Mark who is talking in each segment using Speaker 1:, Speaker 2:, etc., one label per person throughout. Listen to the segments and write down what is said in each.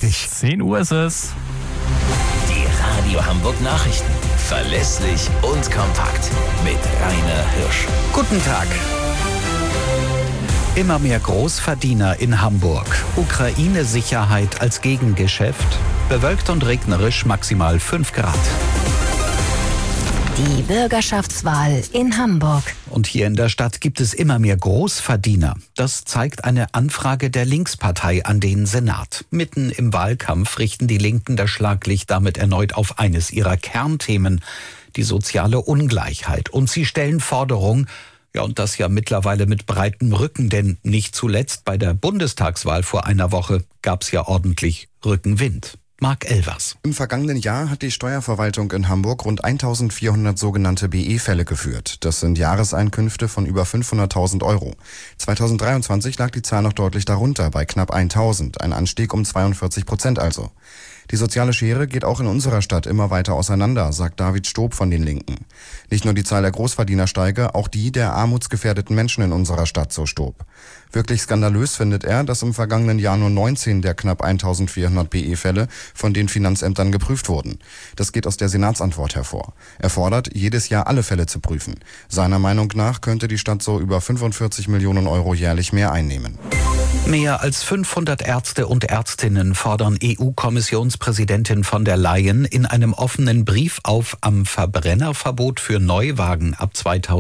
Speaker 1: 10 Uhr ist es.
Speaker 2: Die Radio Hamburg Nachrichten. Verlässlich und kompakt. Mit Rainer Hirsch.
Speaker 3: Guten Tag. Immer mehr Großverdiener in Hamburg. Ukraine-Sicherheit als Gegengeschäft. Bewölkt und regnerisch, maximal 5 Grad.
Speaker 4: Die Bürgerschaftswahl in Hamburg.
Speaker 3: Und hier in der Stadt gibt es immer mehr Großverdiener. Das zeigt eine Anfrage der Linkspartei an den Senat. Mitten im Wahlkampf richten die Linken das Schlaglicht damit erneut auf eines ihrer Kernthemen, die soziale Ungleichheit. Und sie stellen Forderungen, ja, und das ja mittlerweile mit breitem Rücken, denn nicht zuletzt bei der Bundestagswahl vor einer Woche gab es ja ordentlich Rückenwind. Marc Elvers.
Speaker 5: Im vergangenen Jahr hat die Steuerverwaltung in Hamburg rund 1400 sogenannte BE-Fälle geführt. Das sind Jahreseinkünfte von über 500.000 Euro. 2023 lag die Zahl noch deutlich darunter, bei knapp 1000, ein Anstieg um 42% also. Die soziale Schere geht auch in unserer Stadt immer weiter auseinander, sagt David Stob von den Linken. Nicht nur die Zahl der Großverdiener steige, auch die der armutsgefährdeten Menschen in unserer Stadt, so Stob. Wirklich skandalös findet er, dass im vergangenen Jahr nur 19 der knapp 1400 BE-Fälle von den Finanzämtern geprüft wurden. Das geht aus der Senatsantwort hervor. Er fordert, jedes Jahr alle Fälle zu prüfen. Seiner Meinung nach könnte die Stadt so über 45 Millionen Euro jährlich mehr einnehmen.
Speaker 3: Mehr als 500 Ärzte und Ärztinnen fordern EU-Kommissionspräsidentin von der Leyen in einem offenen Brief auf, am Verbrennerverbot für Neuwagen ab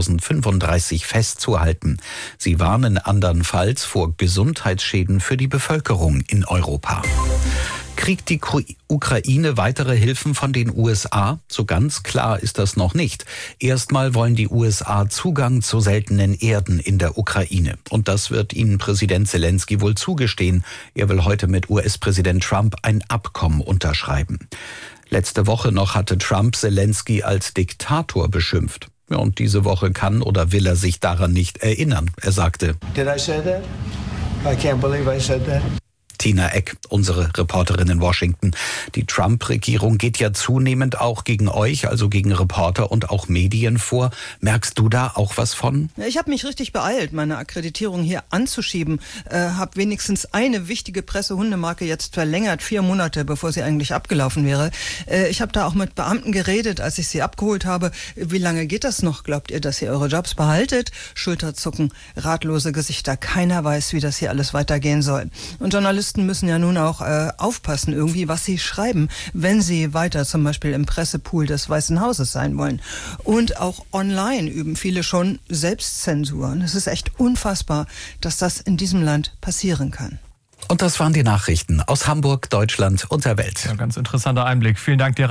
Speaker 3: 2035 festzuhalten. Sie warnen andernfalls vor Gesundheitsschäden für die Bevölkerung in Europa. Kriegt die Ukraine weitere Hilfen von den USA? So ganz klar ist das noch nicht. Erstmal wollen die USA Zugang zu seltenen Erden in der Ukraine. Und das wird ihnen Präsident Zelensky wohl zugestehen. Er will heute mit US-Präsident Trump ein Abkommen unterschreiben. Letzte Woche noch hatte Trump Zelensky als Diktator beschimpft. Ja, und diese Woche kann oder will er sich daran nicht erinnern. Er sagte:
Speaker 6: Did I say that? I can't believe I said that.
Speaker 3: Tina Eck, unsere Reporterin in Washington. Die Trump-Regierung geht ja zunehmend auch gegen euch, also gegen Reporter und auch Medien vor. Merkst du da auch was von?
Speaker 7: Ich habe mich richtig beeilt, meine Akkreditierung hier anzuschieben. Habe wenigstens eine wichtige Pressehundemarke jetzt verlängert, 4 Monate, bevor sie eigentlich abgelaufen wäre. Ich habe da auch mit Beamten geredet, als ich sie abgeholt habe. Wie lange geht das noch? Glaubt ihr, dass ihr eure Jobs behaltet? Schulterzucken, ratlose Gesichter. Keiner weiß, wie das hier alles weitergehen soll. Und Journalisten müssen ja nun auch aufpassen, irgendwie, was sie schreiben, wenn sie weiter zum Beispiel im Pressepool des Weißen Hauses sein wollen. Und auch online üben viele schon Selbstzensur. Und es ist echt unfassbar, dass das in diesem Land passieren kann.
Speaker 3: Und das waren die Nachrichten aus Hamburg, Deutschland und der Welt.
Speaker 1: Ja, ganz interessanter Einblick. Vielen Dank dir.